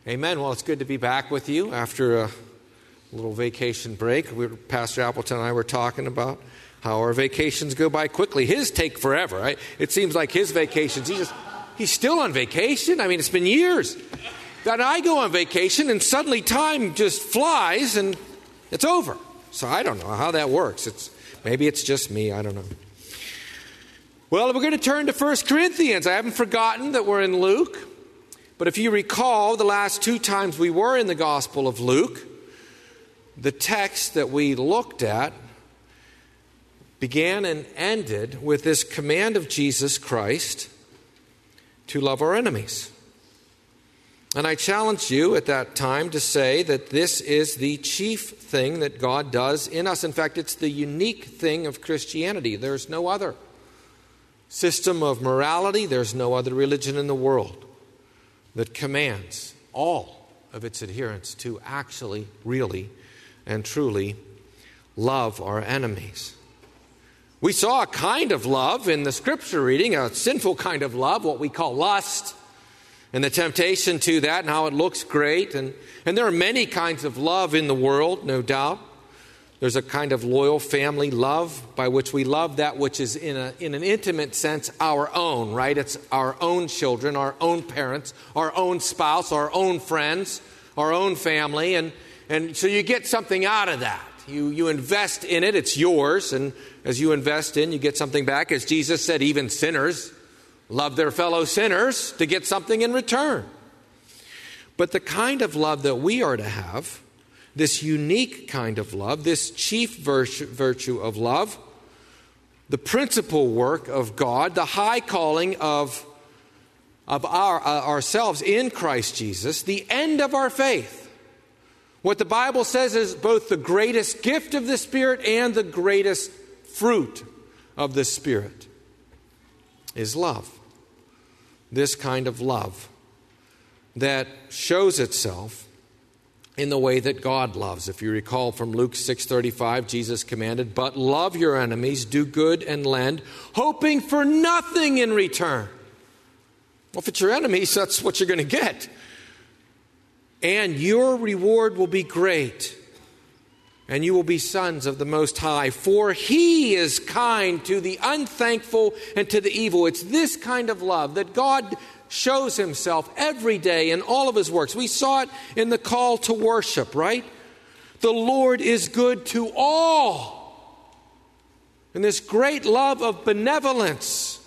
Amen. Well, it's good to be back with you after a little vacation break. Pastor Appleton and I were talking about how our vacations go by quickly. His take forever. Right? It seems like his vacations, he's still on vacation. I mean, it's been years. Then I go on vacation and suddenly time just flies and it's over. So I don't know how that works. Maybe it's just me. I don't know. Well, we're going to turn to 1 Corinthians. I haven't forgotten that we're in Luke. But if you recall, the last two times we were in the Gospel of Luke, the text that we looked at began and ended with this command of Jesus Christ to love our enemies. And I challenged you at that time to say that this is the chief thing that God does in us. In fact, it's the unique thing of Christianity. There's no other system of morality, there's no other religion in the world that commands all of its adherents to actually, really, and truly love our enemies. We saw a kind of love in the scripture reading, a sinful kind of love, what we call lust, and the temptation to that and how it looks great. And there are many kinds of love in the world, no doubt. There's a kind of loyal family love by which we love that which is in an intimate sense our own, right? It's our own children, our own parents, our own spouse, our own friends, our own family. And so you get something out of that. You invest in it, it's yours. And as you invest in, you get something back. As Jesus said, even sinners love their fellow sinners to get something in return. But the kind of love that we are to have, this unique kind of love, this chief virtue of love, the principal work of God, the high calling of ourselves in Christ Jesus, the end of our faith. What the Bible says is both the greatest gift of the Spirit and the greatest fruit of the Spirit is love. This kind of love that shows itself in the way that God loves. If you recall from Luke 6:35, Jesus commanded, "But love your enemies, do good and lend, hoping for nothing in return." Well, if it's your enemies, that's what you're going to get. "And your reward will be great, and you will be sons of the Most High, for He is kind to the unthankful and to the evil." It's this kind of love that God shows Himself every day in all of His works. We saw it in the call to worship, right? The Lord is good to all. And this great love of benevolence.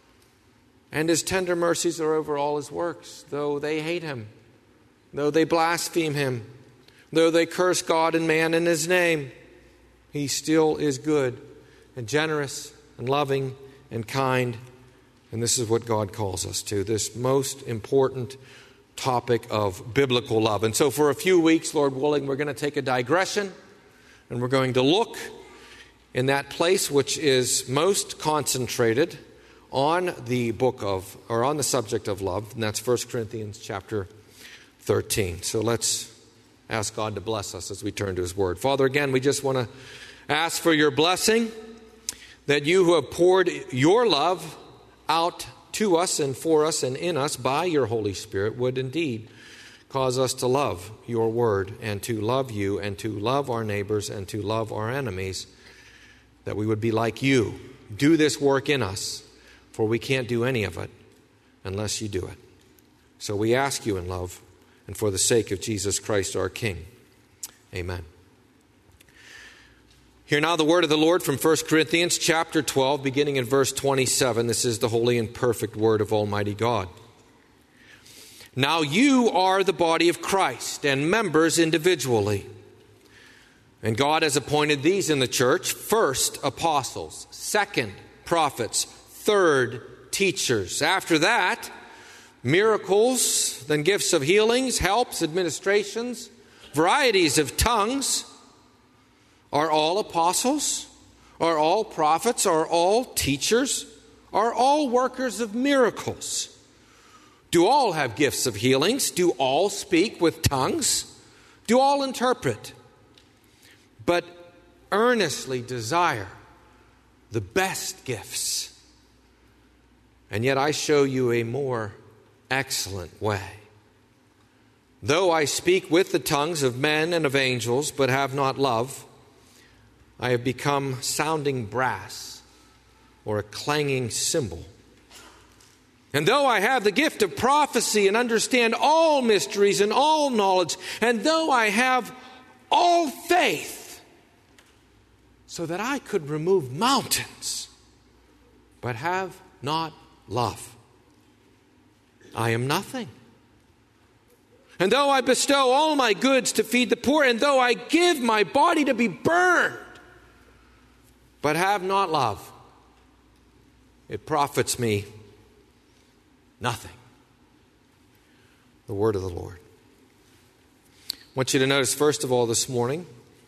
And His tender mercies are over all His works, though they hate Him, though they blaspheme Him, though they curse God and man in His name. He still is good and generous and loving and kind. And this is what God calls us to, this most important topic of biblical love. And so for a few weeks, Lord willing, we're going to take a digression and we're going to look in that place which is most concentrated on the on the subject of love, and that's 1 Corinthians chapter 13. So let's ask God to bless us as we turn to His Word. Father, again, we just want to ask for your blessing, that you who have poured your love out to us and for us and in us by your Holy Spirit would indeed cause us to love your word and to love you and to love our neighbors and to love our enemies, that we would be like you. Do this work in us, for we can't do any of it unless you do it. So we ask you in love and for the sake of Jesus Christ our King. Amen. Hear now the word of the Lord from 1 Corinthians chapter 12, beginning in verse 27. This is the holy and perfect word of Almighty God. "Now you are the body of Christ and members individually. And God has appointed these in the church: first, apostles; second, prophets; third, teachers. After that, miracles, then gifts of healings, helps, administrations, varieties of tongues. Are all apostles? Are all prophets? Are all teachers? Are all workers of miracles? Do all have gifts of healings? Do all speak with tongues? Do all interpret? But earnestly desire the best gifts. And yet I show you a more excellent way. Though I speak with the tongues of men and of angels, but have not love, I have become sounding brass or a clanging cymbal. And though I have the gift of prophecy and understand all mysteries and all knowledge, and though I have all faith so that I could remove mountains, but have not love, I am nothing. And though I bestow all my goods to feed the poor, and though I give my body to be burned, but have not love, it profits me nothing. The word of the Lord. I want you to notice, first of all, this morning,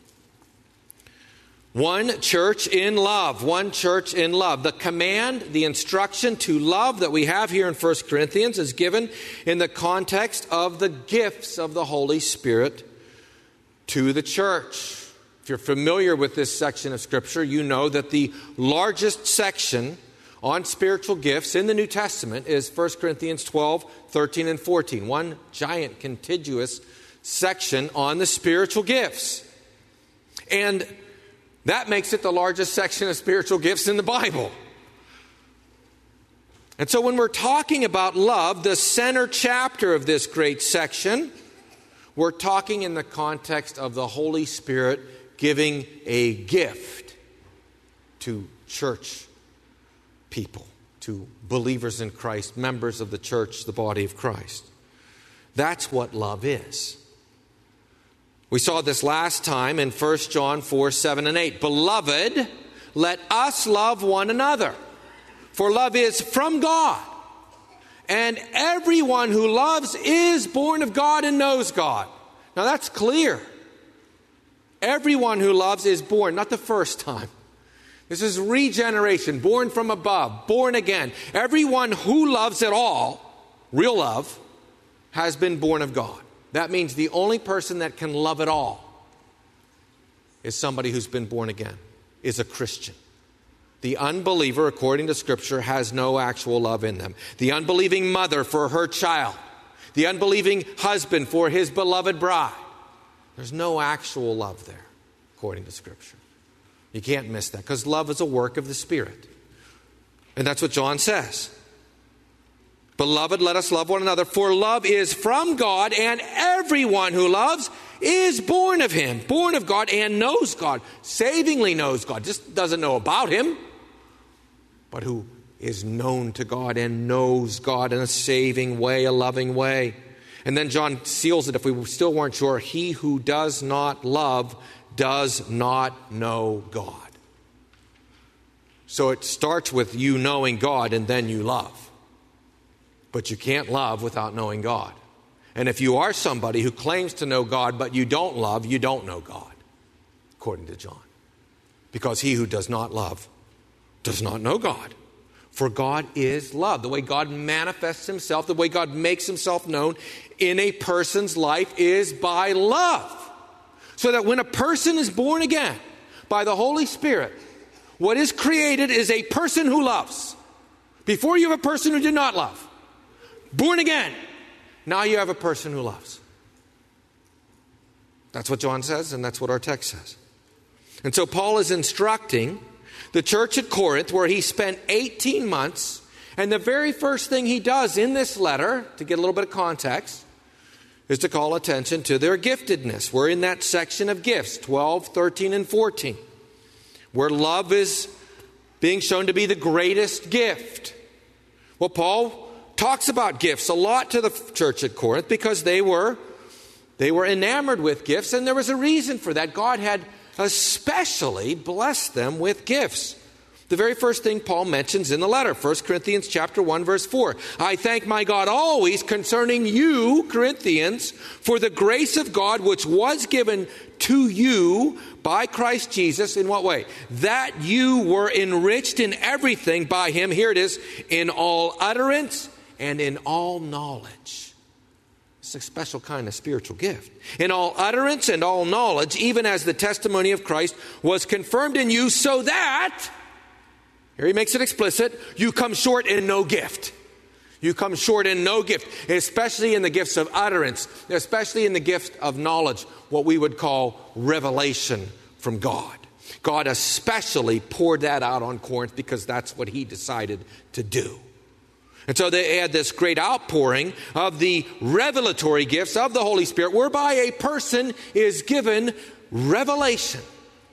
one church in love. One church in love. The command, the instruction to love that we have here in 1 Corinthians is given in the context of the gifts of the Holy Spirit to the church. If you're familiar with this section of Scripture, you know that the largest section on spiritual gifts in the New Testament is 1 Corinthians 12, 13, and 14. One giant contiguous section on the spiritual gifts. And that makes it the largest section of spiritual gifts in the Bible. And so when we're talking about love, the center chapter of this great section, we're talking in the context of the Holy Spirit giving a gift to church people, to believers in Christ, members of the church, the body of Christ. That's what love is. We saw this last time in 1 John 4, 7, and 8. Beloved, let us love one another, for love is from God. And everyone who loves is born of God and knows God. Now that's clear. Everyone who loves is born, not the first time. This is regeneration, born from above, born again. Everyone who loves at all, real love, has been born of God. That means the only person that can love at all is somebody who's been born again, is a Christian. The unbeliever, according to Scripture, has no actual love in them. The unbelieving mother for her child, the unbelieving husband for his beloved bride. There's no actual love there, according to Scripture. You can't miss that, because love is a work of the Spirit. And that's what John says. Beloved, let us love one another, for love is from God, and everyone who loves is born of Him, born of God, and knows God, savingly knows God, just doesn't know about Him, but who is known to God and knows God in a saving way, a loving way. And then John seals it, if we still weren't sure, he who does not love does not know God. So it starts with you knowing God, and then you love. But you can't love without knowing God. And if you are somebody who claims to know God, but you don't love, you don't know God, according to John. Because he who does not love does not know God. For God is love. The way God manifests Himself, the way God makes Himself known in a person's life is by love. So that when a person is born again by the Holy Spirit, what is created is a person who loves. Before you have a person who did not love. Born again. Now you have a person who loves. That's what John says, and that's what our text says. And so Paul is instructing the church at Corinth, where he spent 18 months, and the very first thing he does in this letter, to get a little bit of context, is to call attention to their giftedness. We're in that section of gifts, 12, 13, and 14, where love is being shown to be the greatest gift. Well, Paul talks about gifts a lot to the church at Corinth because they were enamored with gifts, and there was a reason for that. God had especially blessed them with gifts. The very first thing Paul mentions in the letter, 1 Corinthians chapter 1, verse 4. I thank my God always concerning you, Corinthians, for the grace of God which was given to you by Christ Jesus. In what way? That you were enriched in everything by Him. Here it is. In all utterance and in all knowledge. It's a special kind of spiritual gift. In all utterance and all knowledge, even as the testimony of Christ was confirmed in you, so that, here he makes it explicit, you come short in no gift. You come short in no gift, especially in the gifts of utterance, especially in the gift of knowledge, what we would call revelation from God. God especially poured that out on Corinth because that's what he decided to do. And so they had this great outpouring of the revelatory gifts of the Holy Spirit, whereby a person is given revelation,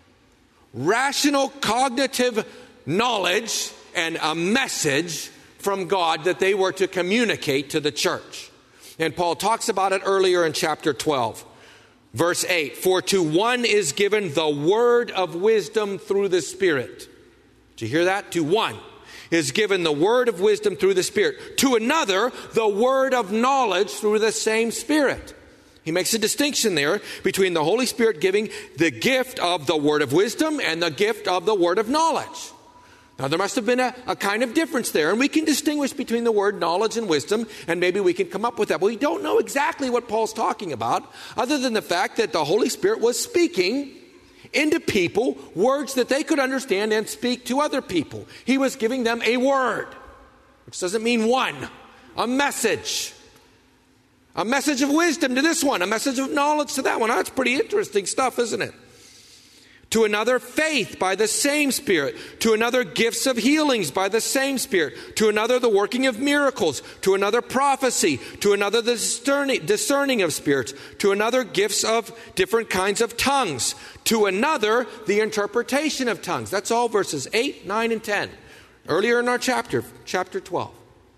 rational cognitive knowledge, and a message from God that they were to communicate to the church. And Paul talks about it earlier in chapter 12, verse 8. For to one is given the word of wisdom through the Spirit. Did you hear that? To one is given the word of wisdom through the Spirit. To another, the word of knowledge through the same Spirit. He makes a distinction there between the Holy Spirit giving the gift of the word of wisdom and the gift of the word of knowledge. Now, there must have been a kind of difference there, and we can distinguish between the word knowledge and wisdom, and maybe we can come up with that. But we don't know exactly what Paul's talking about, other than the fact that the Holy Spirit was speaking into people words that they could understand and speak to other people. He was giving them a word, which doesn't mean one, a message. A message of wisdom to this one, a message of knowledge to that one. That's pretty interesting stuff, isn't it? To another, faith by the same Spirit. To another, gifts of healings by the same Spirit. To another, the working of miracles. To another, prophecy. To another, the discerning of spirits. To another, gifts of different kinds of tongues. To another, the interpretation of tongues. That's all verses 8, 9, and 10. Earlier in our chapter 12.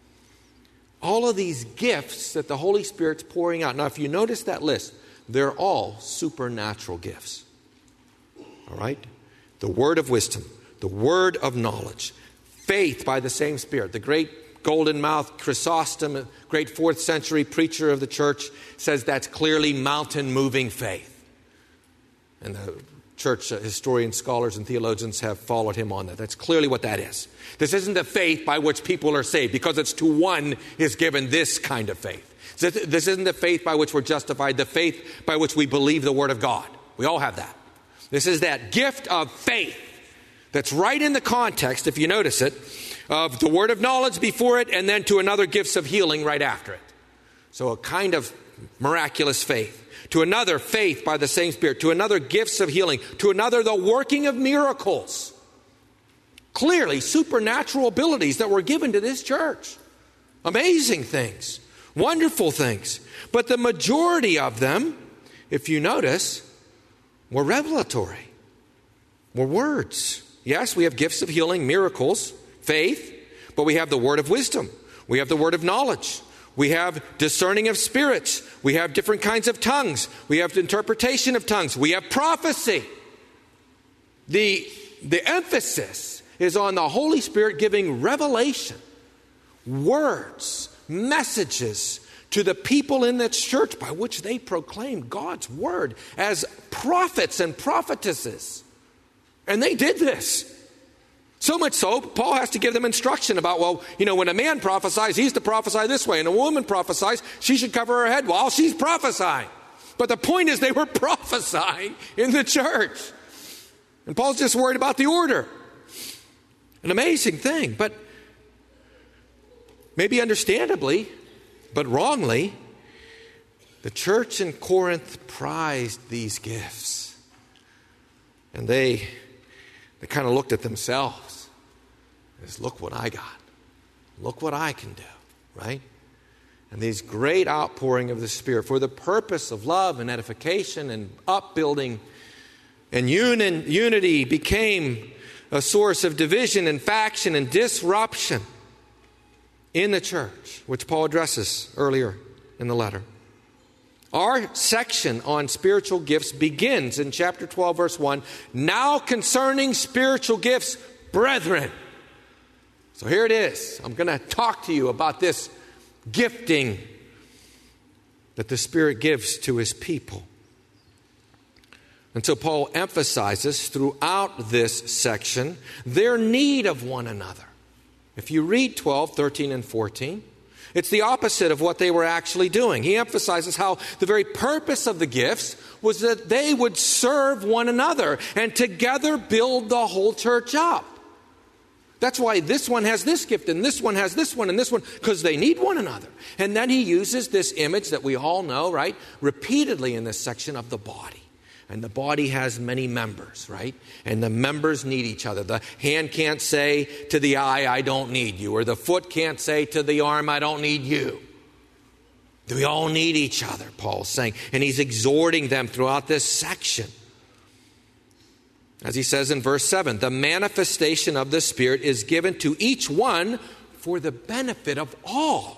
All of these gifts that the Holy Spirit's pouring out. Now, if you notice that list, they're all supernatural gifts. All right? The word of wisdom, the word of knowledge, faith by the same Spirit. The great golden-mouthed Chrysostom, a great 4th century preacher of the church, says that's clearly mountain-moving faith. And the church historians, scholars, and theologians have followed him on that. That's clearly what that is. This isn't the faith by which people are saved, because it's to one is given this kind of faith. This isn't the faith by which we're justified, the faith by which we believe the Word of God. We all have that. This is that gift of faith that's right in the context, if you notice it, of the word of knowledge before it, and then to another, gifts of healing right after it. So a kind of miraculous faith. To another, faith by the same Spirit. To another, gifts of healing. To another, the working of miracles. Clearly, supernatural abilities that were given to this church. Amazing things. Wonderful things. But the majority of them, if you notice, were revelatory, were words. Yes, we have gifts of healing, miracles, faith, but we have the word of wisdom. We have the word of knowledge. We have discerning of spirits. We have different kinds of tongues. We have interpretation of tongues. We have prophecy. The emphasis is on the Holy Spirit giving revelation, words, messages to the people in that church by which they proclaim God's word as prophets and prophetesses. And they did this. So much so, Paul has to give them instruction about, when a man prophesies, he's to prophesy this way. And a woman prophesies, she should cover her head while she's prophesying. But the point is they were prophesying in the church. And Paul's just worried about the order. An amazing thing. But maybe understandably, but wrongly, the church in Corinth prized these gifts. And they kind of looked at themselves as, look what I got. Look what I can do, right? And these great outpouring of the Spirit for the purpose of love and edification and upbuilding and unity became a source of division and faction and disruption in the church, which Paul addresses earlier in the letter. Our section on spiritual gifts begins in chapter 12, verse 1. Now concerning spiritual gifts, brethren. So here it is. I'm going to talk to you about this gifting that the Spirit gives to His people. And so Paul emphasizes throughout this section their need of one another. If you read 12, 13, and 14, it's the opposite of what they were actually doing. He emphasizes how the very purpose of the gifts was that they would serve one another and together build the whole church up. That's why this one has this gift and this one has this one and this one, because they need one another. And then he uses this image that we all know, right, repeatedly in this section of the body. And the body has many members, right? And the members need each other. The hand can't say to the eye, I don't need you. Or the foot can't say to the arm, I don't need you. We all need each other, Paul's saying. And he's exhorting them throughout this section. As he says in verse 7, the manifestation of the Spirit is given to each one for the benefit of all.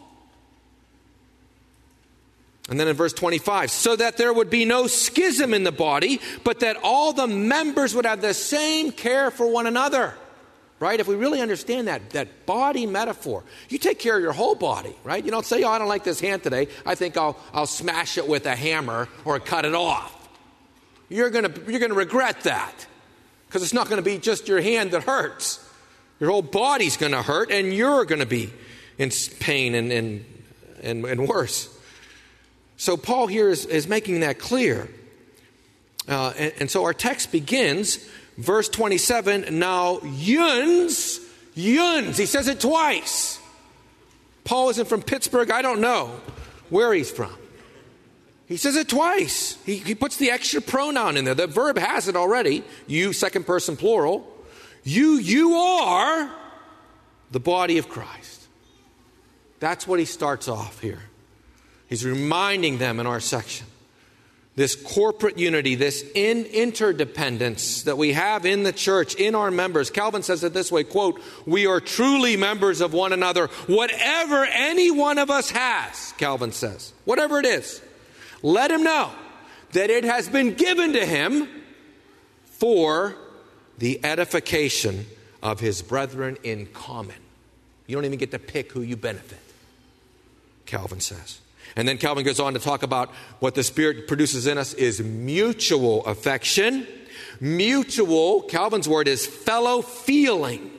And then in verse 25, so that there would be no schism in the body, but that all the members would have the same care for one another. Right? If we really understand that body metaphor, you take care of your whole body, right? You don't say, oh, I don't like this hand today. I think I'll smash it with a hammer or cut it off. You're gonna regret that. Because it's not going to be just your hand that hurts. Your whole body's going to hurt, and you're going to be in pain and worse. So Paul here is making that clear. And so our text begins, verse 27, now yuns, he says it twice. Paul isn't from Pittsburgh. I don't know where he's from. He says it twice. He puts the extra pronoun in there. The verb has it already. You, second person plural. You are the body of Christ. That's what he starts off here. He's reminding them in our section. This corporate unity, this interdependence that we have in the church, in our members. Calvin says it this way, quote, we are truly members of one another. Whatever any one of us has, Calvin says, whatever it is, let him know that it has been given to him for the edification of his brethren in common. You don't even get to pick who you benefit, Calvin says. And then Calvin goes on to talk about what the Spirit produces in us is mutual affection. Mutual, Calvin's word is fellow feeling.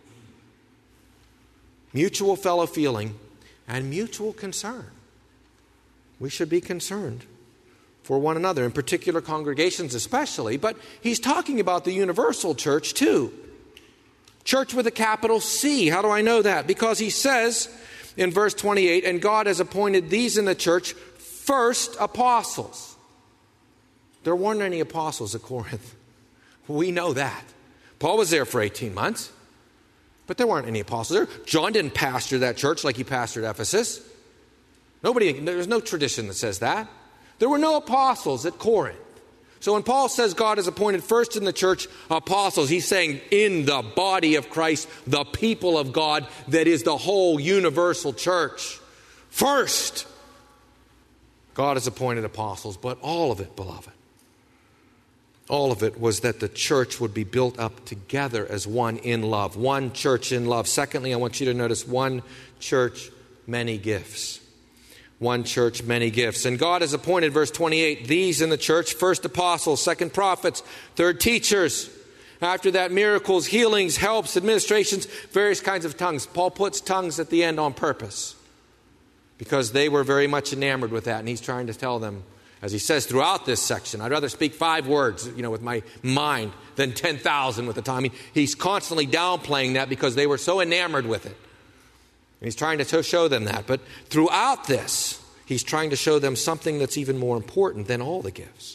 Mutual fellow feeling and mutual concern. We should be concerned for one another, in particular congregations especially, but he's talking about the universal church too. Church with a capital C. How do I know that? Because he says in verse 28, and God has appointed these in the church first apostles. There weren't any apostles at Corinth. We know that. Paul was there for 18 months, but there weren't any apostles there. John didn't pastor that church like he pastored Ephesus. There's no tradition that says that. There were no apostles at Corinth. So when Paul says God has appointed first in the church apostles, he's saying in the body of Christ, the people of God, that is the whole universal church. First, God has appointed apostles, but all of it, beloved, all of it was that the church would be built up together as one in love. One church in love. Secondly, I want you to notice one church, many gifts. One church, many gifts. And God has appointed, verse 28, these in the church, first apostles, second prophets, third teachers. After that, miracles, healings, helps, administrations, various kinds of tongues. Paul puts tongues at the end on purpose because they were very much enamored with that. And he's trying to tell them, as he says throughout this section, I'd rather speak 5 words, with my mind than 10,000 with the tongue. He's constantly downplaying that because they were so enamored with it. And he's trying to show them that. But throughout this, he's trying to show them something that's even more important than all the gifts.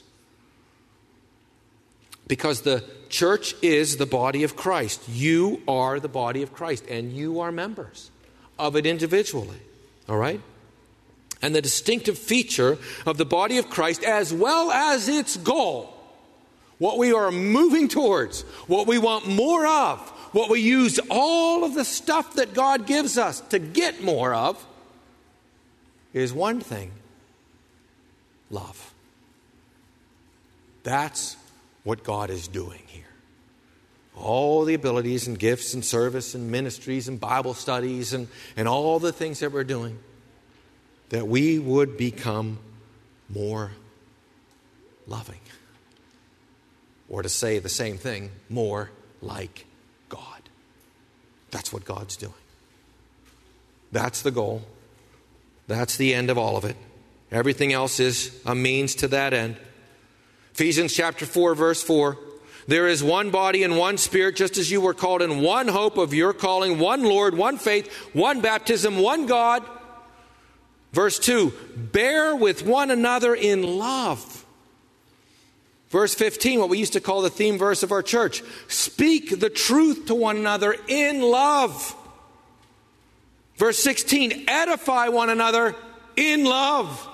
Because the church is the body of Christ. You are the body of Christ, and you are members of it individually. All right? And the distinctive feature of the body of Christ, as well as its goal, what we are moving towards, what we want more of, what we use all of the stuff that God gives us to get more of, is one thing: love. That's what God is doing here. All the abilities and gifts and service and ministries and Bible studies and all the things that we're doing, that we would become more loving. Or to say the same thing, more like God. That's what God's doing. That's the goal. That's the end of all of it. Everything else is a means to that end. Ephesians chapter 4, verse 4. There is one body and one Spirit, just as you were called in one hope of your calling, one Lord, one faith, one baptism, one God. Verse 2, bear with one another in love. Verse 15, what we used to call the theme verse of our church. Speak the truth to one another in love. Verse 16, edify one another in love.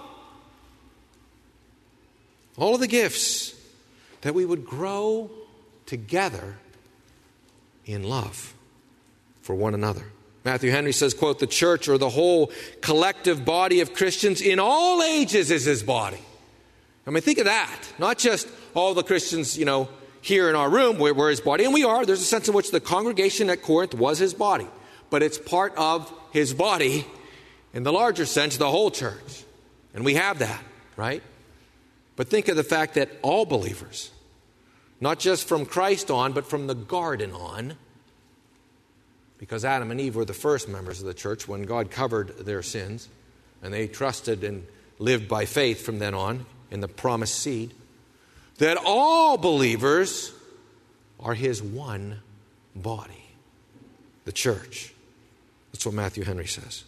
All of the gifts that we would grow together in love for one another. Matthew Henry says, quote, the church or the whole collective body of Christians in all ages is his body. I mean, think of that. Not just all the Christians, here in our room, we're his body. And we are. There's a sense in which the congregation at Corinth was his body. But it's part of his body, in the larger sense, the whole church. And we have that, right? But think of the fact that all believers, not just from Christ on, but from the garden on, because Adam and Eve were the first members of the church when God covered their sins, and they trusted and lived by faith from then on in the promised seed, that all believers are his one body, the church. That's what Matthew Henry says.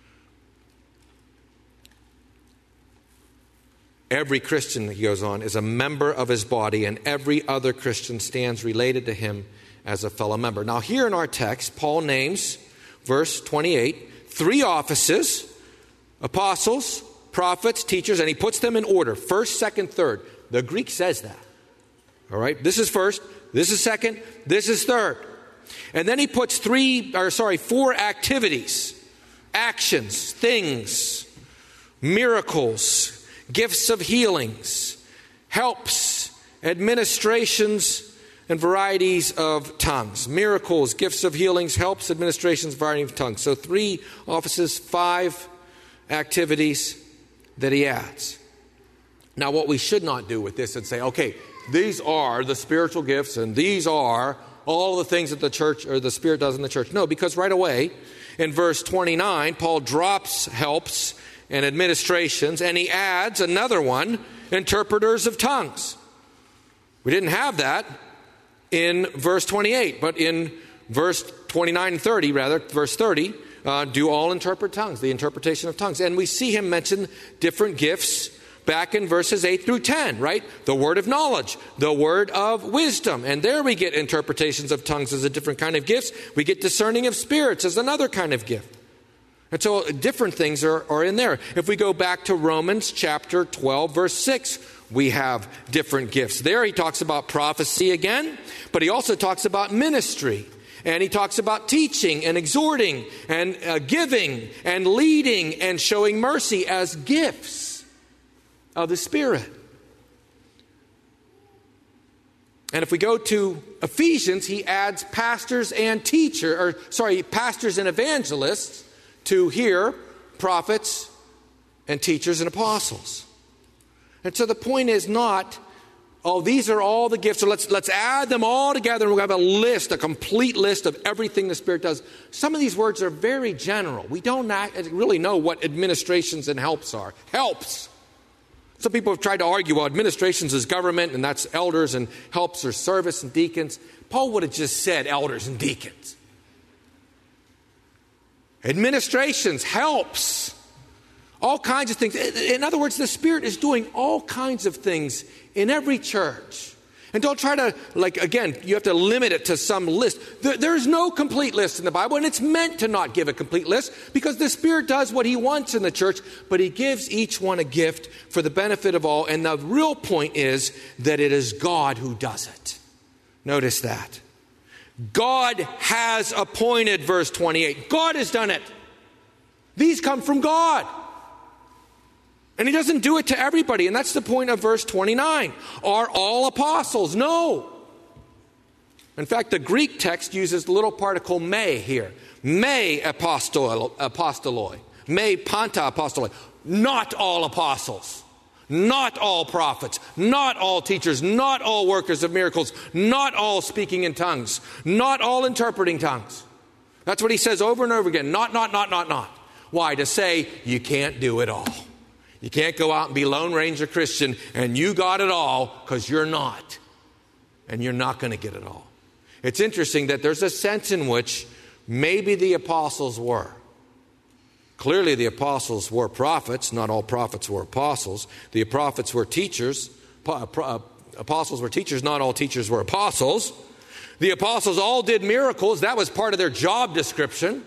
Every Christian, he goes on, is a member of his body, and every other Christian stands related to him as a fellow member. Now, here in our text, Paul names, verse 28, 3 offices: apostles, prophets, teachers, and he puts them in order: first, second, third. The Greek says that. All right, this is first, this is second, this is third. And then he puts 4 activities, actions, things, miracles, gifts of healings, helps, administrations, and varieties of tongues. Miracles, gifts of healings, helps, administrations, varieties of tongues. So 3 offices, 5 activities that he adds. Now, what we should not do with this is say, okay, these are the spiritual gifts and these are all the things that the church or the Spirit does in the church. No, because right away in verse 29, Paul drops helps and administrations, and he adds another one, interpreters of tongues. We didn't have that in verse 28, but in verse 29 and 30, verse 30, do all interpret tongues, the interpretation of tongues. And we see him mention different gifts back in verses 8 through 10, right? The word of knowledge, the word of wisdom. And there we get interpretations of tongues as a different kind of gifts. We get discerning of spirits as another kind of gift. And so different things are in there. If we go back to Romans chapter 12, verse 6, we have different gifts. There he talks about prophecy again, but he also talks about ministry. And he talks about teaching and exhorting and giving and leading and showing mercy as gifts of the Spirit. And if we go to Ephesians, he adds pastors and pastors and evangelists to here, prophets and teachers and apostles. And so the point is not, these are all the gifts, so let's add them all together and we'll have a complete list of everything the Spirit does. Some of these words are very general. We don't really know what administrations and helps are. Helps. Some people have tried to argue, well, administrations is government and that's elders, and helps are service and deacons. Paul would have just said elders and deacons. Administrations, helps, all kinds of things. In other words, the Spirit is doing all kinds of things in every church. And don't try to, you have to limit it to some list. There's no complete list in the Bible, and it's meant to not give a complete list because the Spirit does what he wants in the church, but he gives each one a gift for the benefit of all. And the real point is that it is God who does it. Notice that. God has appointed, verse 28. God has done it. These come from God. And he doesn't do it to everybody. And that's the point of verse 29. Are all apostles? No. In fact, the Greek text uses the little particle me here. Me apostoloi. Me panta apostoloi. Not all apostles. Not all prophets, not all teachers, not all workers of miracles, not all speaking in tongues, not all interpreting tongues. That's what he says over and over again. Not. Why? To say you can't do it all. You can't go out and be Lone Ranger Christian and you got it all, because you're not. and you're not going to get it all. It's interesting that there's a sense in which maybe the apostles were. Clearly the apostles were prophets. Not all prophets were apostles. The prophets were teachers. Apostles were teachers. Not all teachers were apostles. The apostles all did miracles. That was part of their job description.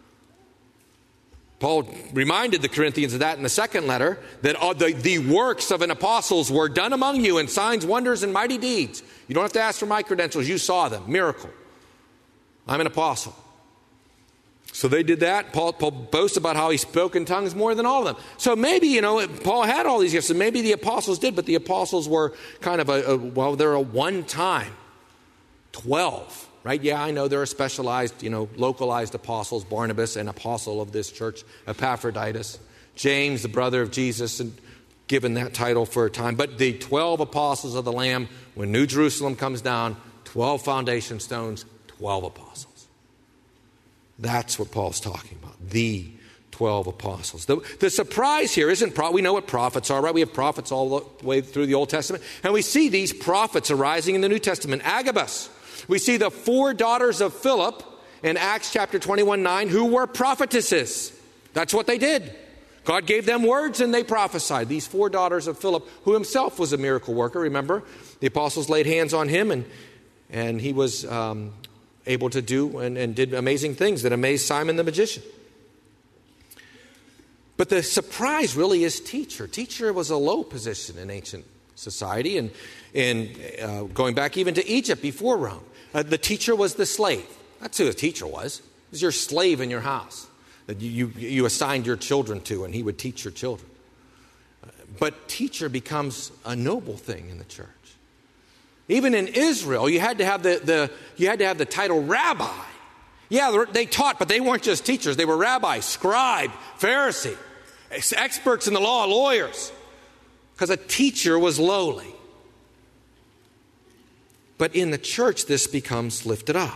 Paul reminded the Corinthians of that in the second letter, that the works of an apostles were done among you in signs, wonders, and mighty deeds. You don't have to ask for my credentials. You saw them. Miracle. I'm an apostle. So they did that. Paul boasts about how he spoke in tongues more than all of them. So maybe, Paul had all these gifts, and maybe the apostles did, but the apostles were kind of they're a one-time 12. Right? Yeah, I know there are specialized, localized apostles, Barnabas, an apostle of this church, Epaphroditus, James, the brother of Jesus, and given that title for a time. But the 12 apostles of the Lamb, when New Jerusalem comes down, 12 foundation stones, 12 apostles. That's what Paul's talking about, the 12 apostles. The surprise here isn't, we know what prophets are, right? We have prophets all the way through the Old Testament, and we see these prophets arising in the New Testament. Agabus. We see the 4 daughters of Philip in Acts chapter 21:9 who were prophetesses. That's what they did. God gave them words and they prophesied. These 4 daughters of Philip, who himself was a miracle worker, remember? The apostles laid hands on him and he was able to do and did amazing things that amazed Simon the magician. But the surprise really is teacher. Teacher was a low position in ancient society and going back even to Egypt before Rome. The teacher was the slave. That's who a teacher was. He was your slave in your house that you assigned your children to, and he would teach your children. But teacher becomes a noble thing in the church. Even in Israel, you had to have the title rabbi. Yeah, they taught, but they weren't just teachers. They were rabbi, scribe, Pharisee, experts in the law, lawyers. Because a teacher was lowly. But in the church, this becomes lifted up.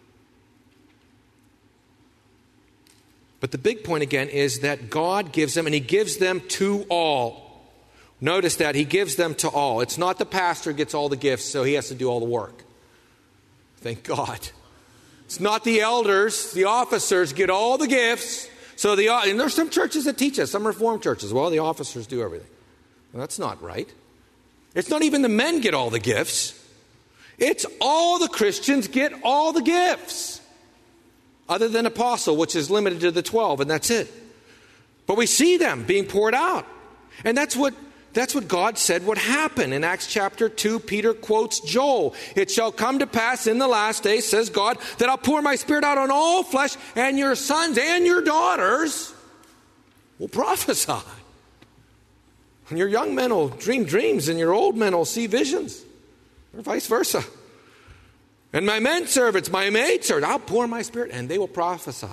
But the big point again is that God gives them, and he gives them to all. Notice that he gives them to all. It's not the pastor gets all the gifts, so he has to do all the work. Thank God. It's not the elders, the officers get all the gifts. And there's some churches that teach us, some Reformed churches. Well, the officers do everything. Well, that's not right. It's not even the men get all the gifts. It's all the Christians get all the gifts. Other than apostle, which is limited to the 12, and that's it. But we see them being poured out. And that's what God said would happen. In Acts chapter 2, Peter quotes Joel. It shall come to pass in the last days, says God, that I'll pour my spirit out on all flesh, and your sons and your daughters will prophesy. And your young men will dream dreams, and your old men will see visions. Or vice versa. And my men servants, my maid servants, I'll pour my spirit and they will prophesy.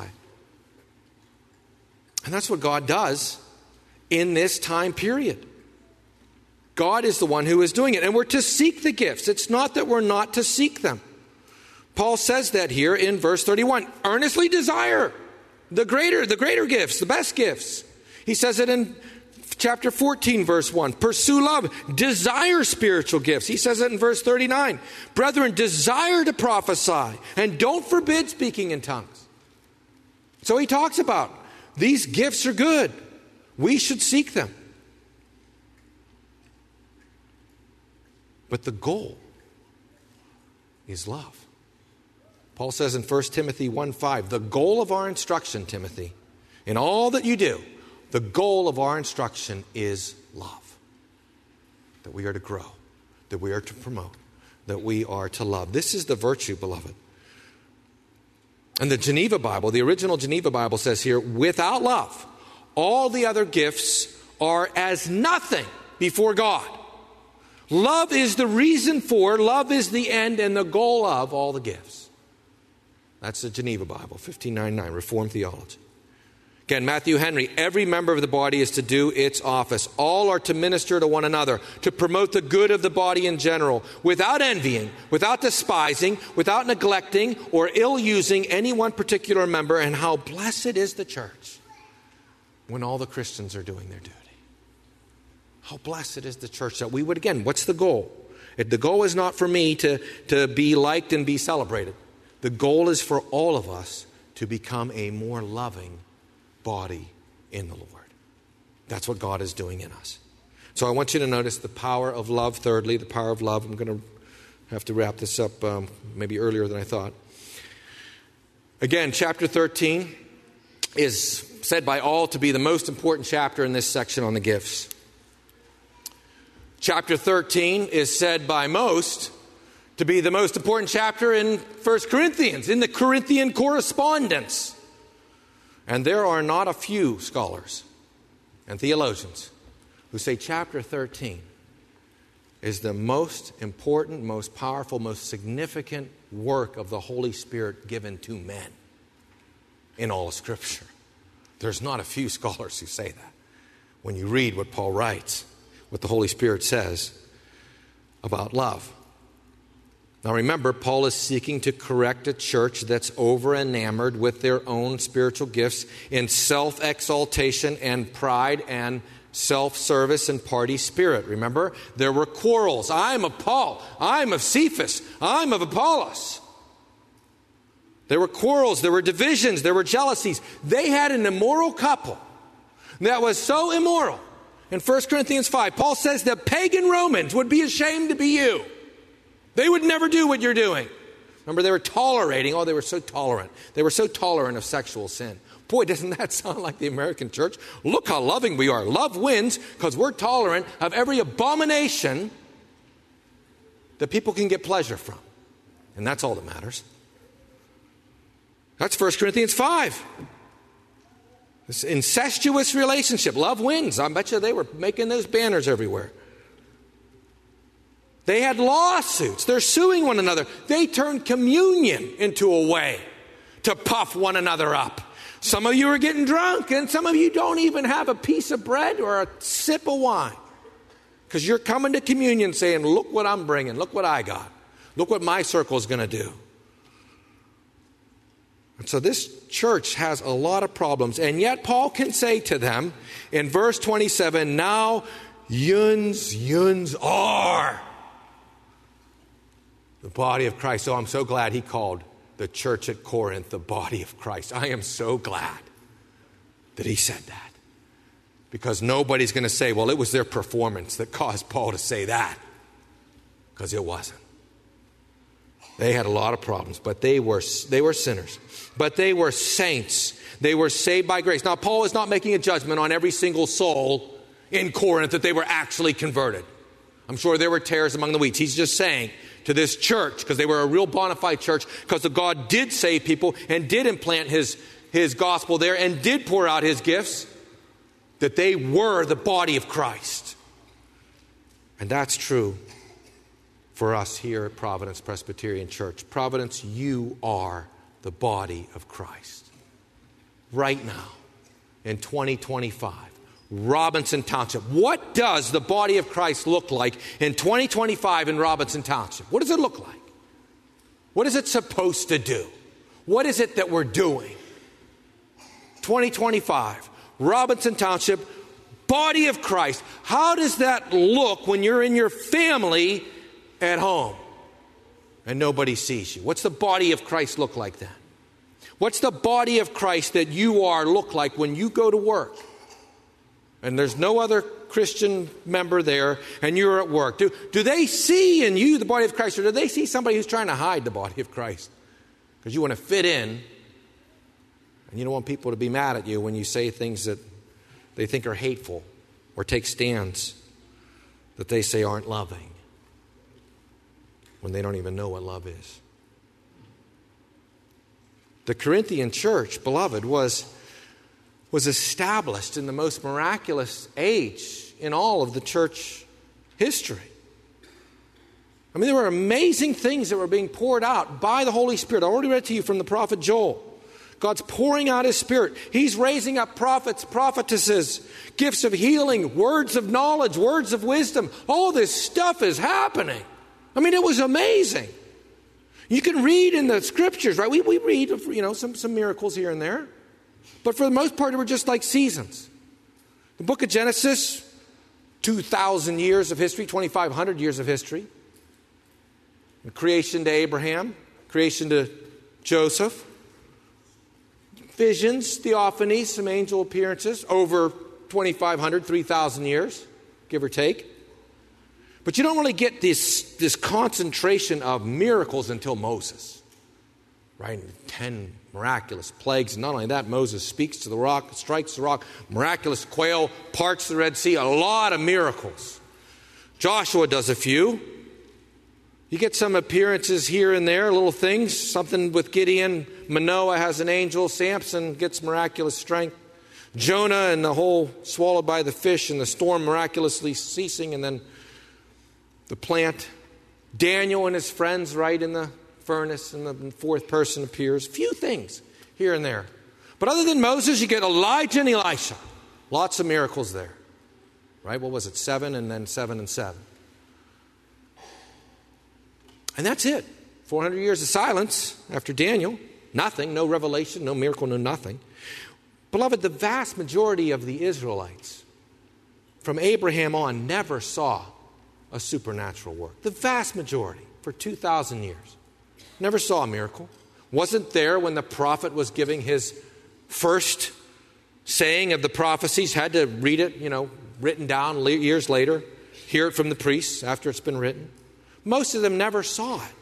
And that's what God does in this time period. God is the one who is doing it. And we're to seek the gifts. It's not that we're not to seek them. Paul says that here in verse 31. Earnestly desire the greater gifts, the best gifts. He says it in chapter 14, verse 1. Pursue love. Desire spiritual gifts. He says it in verse 39. Brethren, desire to prophesy. And don't forbid speaking in tongues. So he talks about these gifts are good. We should seek them. But the goal is love. Paul says in 1 Timothy 1:5, the goal of our instruction, Timothy, in all that you do, the goal of our instruction is love. That we are to grow, that we are to promote, that we are to love. This is the virtue, beloved. And the Geneva Bible, the original Geneva Bible says here, without love, all the other gifts are as nothing before God. Love is the reason for, love is the end and the goal of all the gifts. That's the Geneva Bible, 1599, Reformed theology. Again, Matthew Henry, every member of the body is to do its office. All are to minister to one another, to promote the good of the body in general, without envying, without despising, without neglecting or ill-using any one particular member. And how blessed is the church when all the Christians are doing their duty. How blessed is the church that we would, again, what's the goal? The goal is not for me to be liked and be celebrated. The goal is for all of us to become a more loving body in the Lord. That's what God is doing in us. So I want you to notice the power of love. Thirdly, the power of love. I'm going to have to wrap this up maybe earlier than I thought. Again, chapter 13 is said by all to be the most important chapter in this section on the gifts. Chapter 13 is said by most to be the most important chapter in 1 Corinthians, in the Corinthian correspondence. And there are not a few scholars and theologians who say chapter 13 is the most important, most powerful, most significant work of the Holy Spirit given to men in all of Scripture. There's not a few scholars who say that. When you read what Paul writes, what the Holy Spirit says about love. Now remember, Paul is seeking to correct a church that's over-enamored with their own spiritual gifts in self-exaltation and pride and self-service and party spirit. Remember, there were quarrels. I'm of Paul. I'm of Cephas. I'm of Apollos. There were quarrels. There were divisions. There were jealousies. They had an immoral couple that was so immoral. In 1 Corinthians 5, Paul says the pagan Romans would be ashamed to be you. They would never do what you're doing. Remember, they were tolerating. Oh, they were so tolerant. They were so tolerant of sexual sin. Boy, doesn't that sound like the American church? Look how loving we are. Love wins because we're tolerant of every abomination that people can get pleasure from. And that's all that matters. That's 1 Corinthians 5. This incestuous relationship. Love wins. I bet you they were making those banners everywhere. They had lawsuits. They're suing one another. They turned communion into a way to puff one another up. Some of you are getting drunk, and some of you don't even have a piece of bread or a sip of wine. Because you're coming to communion saying, look what I'm bringing. Look what I got. Look what my circle is going to do. And so this church has a lot of problems. And yet Paul can say to them in verse 27, now yuns are the body of Christ. So I'm so glad he called the church at Corinth the body of Christ. I am so glad that he said that. Because nobody's going to say, well, it was their performance that caused Paul to say that. Because it wasn't. They had a lot of problems, but they were sinners. But they were saints. They were saved by grace. Now, Paul is not making a judgment on every single soul in Corinth that they were actually converted. I'm sure there were tares among the wheat. He's just saying to this church, because they were a real bona fide church, because God did save people and did implant his gospel there and did pour out his gifts, that they were the body of Christ. And that's true for us here at Providence Presbyterian Church. Providence, you are the body of Christ. Right now, in 2025, Robinson Township. What does the body of Christ look like in 2025 in Robinson Township? What does it look like? What is it supposed to do? What is it that we're doing? 2025, Robinson Township, body of Christ. How does that look when you're in your family at home and nobody sees you? What's the body of Christ look like then? What's the body of Christ that you are look like when you go to work and there's no other Christian member there and you're at work? Do they see in you the body of Christ, or do they see somebody who's trying to hide the body of Christ? Because you want to fit in and you don't want people to be mad at you when you say things that they think are hateful or take stands that they say aren't loving when they don't even know what love is. The Corinthian church, beloved, was established in the most miraculous age in all of the church history. I mean, there were amazing things that were being poured out by the Holy Spirit. I already read to you from the prophet Joel. God's pouring out his Spirit. He's raising up prophets, prophetesses, gifts of healing, words of knowledge, words of wisdom. All this stuff is happening. I mean, it was amazing. You can read in the scriptures, right? We read, some miracles here and there. But for the most part, they were just like seasons. The book of Genesis, 2,000 years of history, 2,500 years of history. Creation to Abraham, creation to Joseph, visions, theophanies, some angel appearances over 2,500, 3,000 years, give or take. But you don't really get this concentration of miracles until Moses, right? 10 miraculous plagues. And not only that, Moses speaks to the rock, strikes the rock, miraculous quail, parts the Red Sea, a lot of miracles. Joshua does a few. You get some appearances here and there, little things, something with Gideon. Manoah has an angel. Samson gets miraculous strength. Jonah and the whole swallowed by the fish and the storm miraculously ceasing, and then the plant. Daniel and his friends right in the furnace, and the fourth person appears. Few things here and there. But other than Moses, you get Elijah and Elisha. Lots of miracles there. Right? What was it? 7 and then 7 and 7. And that's it. 400 years of silence after Daniel. Nothing, no revelation, no miracle, no nothing. Beloved, the vast majority of the Israelites from Abraham on never saw a supernatural work. The vast majority for 2,000 years. Never saw a miracle. Wasn't there when the prophet was giving his first saying of the prophecies. Had to read it, written down years later. Hear it from the priests after it's been written. Most of them never saw it.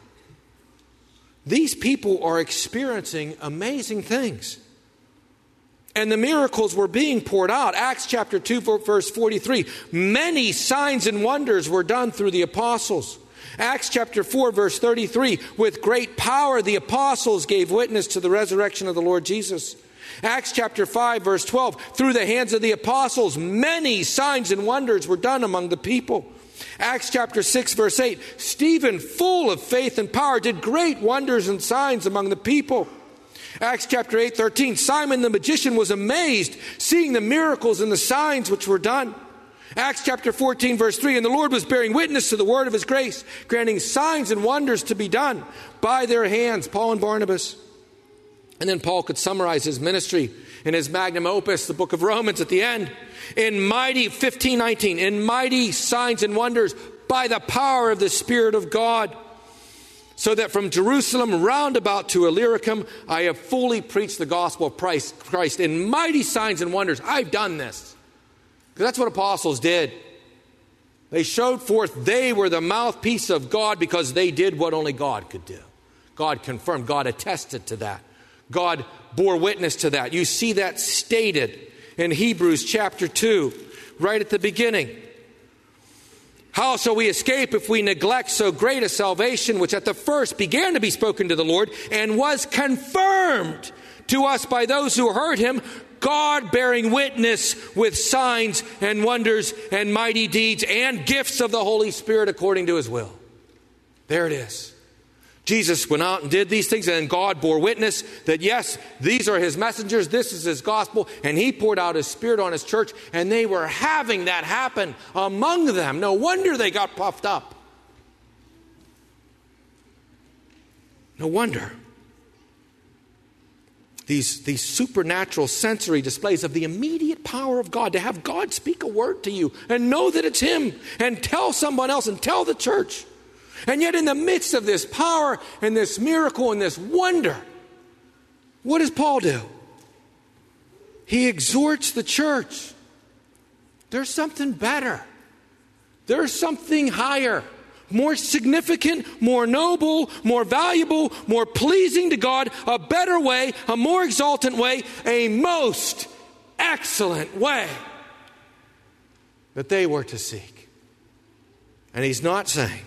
These people are experiencing amazing things. And the miracles were being poured out. Acts chapter 2, verse 43. Many signs and wonders were done through the apostles. Acts chapter 4, verse 33. With great power the apostles gave witness to the resurrection of the Lord Jesus. Acts chapter 5, verse 12. Through the hands of the apostles, many signs and wonders were done among the people. Acts chapter 6, verse 8. Stephen, full of faith and power, did great wonders and signs among the people. Acts chapter 8, 13. Simon the magician was amazed, seeing the miracles and the signs which were done. Acts chapter 14, verse 3. And the Lord was bearing witness to the word of his grace, granting signs and wonders to be done by their hands, Paul and Barnabas. And then Paul could summarize his ministry in his magnum opus, the book of Romans, at the end. In mighty, 15:19, in mighty signs and wonders by the power of the Spirit of God, so that from Jerusalem round about to Illyricum, I have fully preached the gospel of Christ in mighty signs and wonders. I've done this. Because that's what apostles did. They showed forth they were the mouthpiece of God because they did what only God could do. God confirmed, God attested to that. God bore witness to that. You see that stated in Hebrews chapter 2, right at the beginning. How shall we escape if we neglect so great a salvation, which at the first began to be spoken to the Lord and was confirmed to us by those who heard him, God bearing witness with signs and wonders and mighty deeds and gifts of the Holy Spirit according to his will. There it is. Jesus went out and did these things, and God bore witness that, yes, these are his messengers, this is his gospel, and he poured out his Spirit on his church, and they were having that happen among them. No wonder they got puffed up. No wonder. These supernatural sensory displays of the immediate power of God, to have God speak a word to you and know that it's him, and tell someone else and tell the church. And yet in the midst of this power and this miracle and this wonder, what does Paul do? He exhorts the church. There's something better. There's something higher, more significant, more noble, more valuable, more pleasing to God, a better way, a more exaltant way, a most excellent way that they were to seek. And he's not saying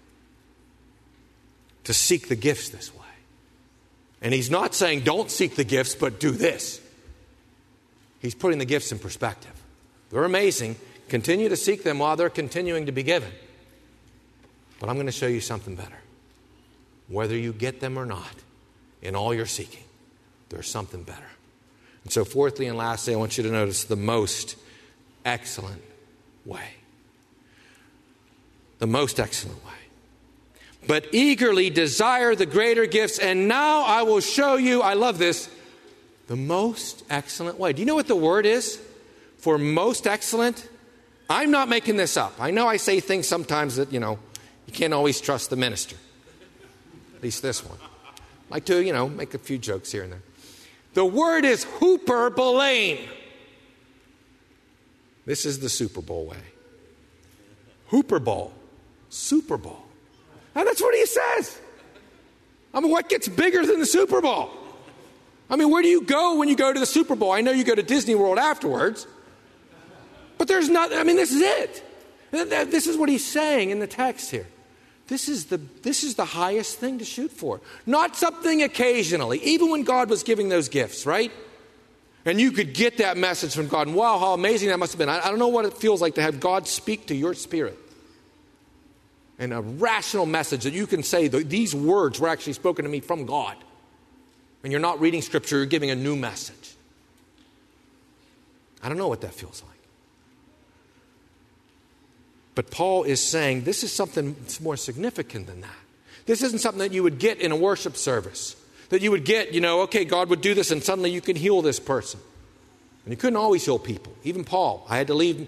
to seek the gifts this way. And he's not saying don't seek the gifts, but do this. He's putting the gifts in perspective. They're amazing. Continue to seek them while they're continuing to be given. But I'm going to show you something better. Whether you get them or not, in all your seeking, there's something better. And so fourthly and lastly, I want you to notice the most excellent way. The most excellent way. But eagerly desire the greater gifts, and now I will show you, I love this, the most excellent way. Do you know what the word is for most excellent? I'm not making this up. I know I say things sometimes that, you can't always trust the minister. At least this one. I like to, make a few jokes here and there. The word is huperbolain. This is the Super Bowl way. Hooper Bowl. Super Bowl. And that's what he says. What gets bigger than the Super Bowl? Where do you go when you go to the Super Bowl? I know you go to Disney World afterwards. But there's not, this is it. This is what he's saying in the text here. This is the highest thing to shoot for. Not something occasionally, even when God was giving those gifts, right? And you could get that message from God. And wow, how amazing that must have been. I don't know what it feels like to have God speak to your spirit. And a rational message that you can say, these words were actually spoken to me from God. And you're not reading Scripture, you're giving a new message. I don't know what that feels like. But Paul is saying this is something that's more significant than that. This isn't something that you would get in a worship service. That you would get, okay, God would do this and suddenly you can heal this person. And you couldn't always heal people. Even Paul. I had to leave,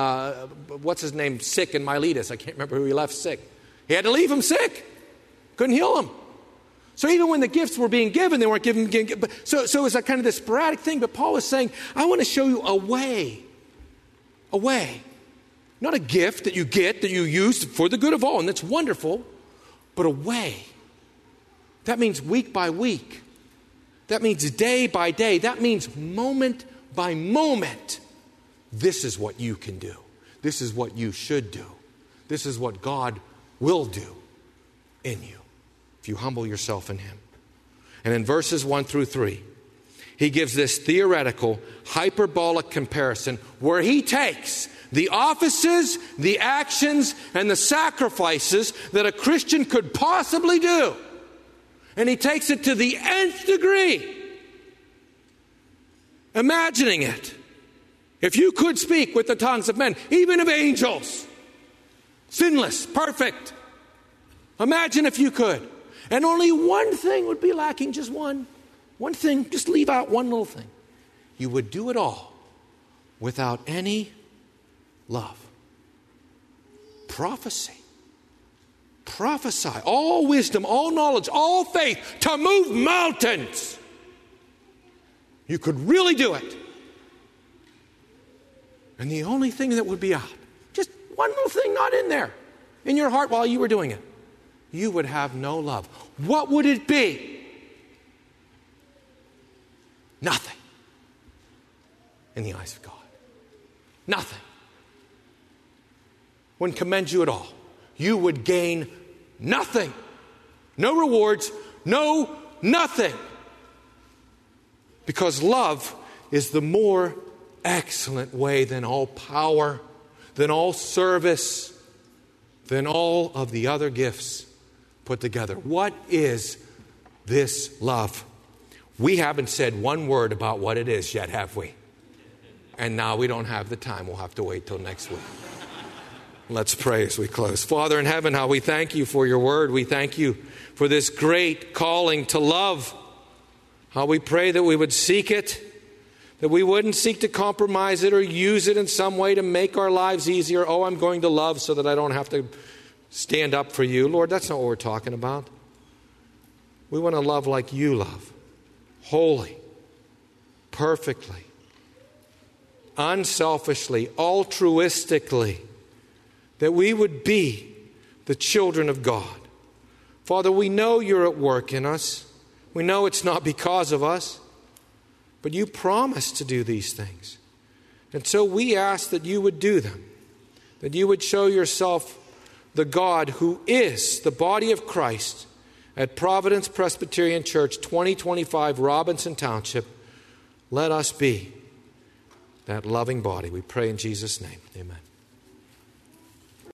sick in Miletus. I can't remember who he left sick. He had to leave him sick. Couldn't heal him. So even when the gifts were being given, they weren't given. So it was a kind of this sporadic thing. But Paul was saying, I want to show you a way. A way. Not a gift that you get, that you use for the good of all. And that's wonderful. But a way. That means week by week. That means day by day. That means moment by moment. This is what you can do. This is what you should do. This is what God will do in you if you humble yourself in Him. And in verses 1 through 3, he gives this theoretical, hyperbolic comparison where he takes the offices, the actions, and the sacrifices that a Christian could possibly do. And he takes it to the nth degree. Imagining it. If you could speak with the tongues of men, even of angels, sinless, perfect. Imagine if you could. And only one thing would be lacking, just one. One thing, just leave out one little thing. You would do it all without any love. Prophecy. Prophesy. All wisdom, all knowledge, all faith to move mountains. You could really do it. And the only thing that would be out, just one little thing not in there, in your heart while you were doing it, you would have no love. What would it be? Nothing. In the eyes of God. Nothing. Wouldn't commend you at all. You would gain nothing. No rewards, nothing. Because love is the more excellent way than all power, than all service, than all of the other gifts put together. What is this love? We haven't said one word about what it is yet, have we? And now we don't have the time. We'll have to wait till next week. Let's pray as we close. Father in heaven, how we thank you for your word. We thank you for this great calling to love. How we pray that we would seek it, that we wouldn't seek to compromise it or use it in some way to make our lives easier. Oh, I'm going to love so that I don't have to stand up for you. Lord, that's not what we're talking about. We want to love like you love. Wholly, perfectly, unselfishly, altruistically. That we would be the children of God. Father, we know you're at work in us. We know it's not because of us. But you promised to do these things. And so we ask that you would do them. That you would show yourself the God who is the body of Christ at Providence Presbyterian Church, 2025 Robinson Township. Let us be that loving body. We pray in Jesus' name. Amen.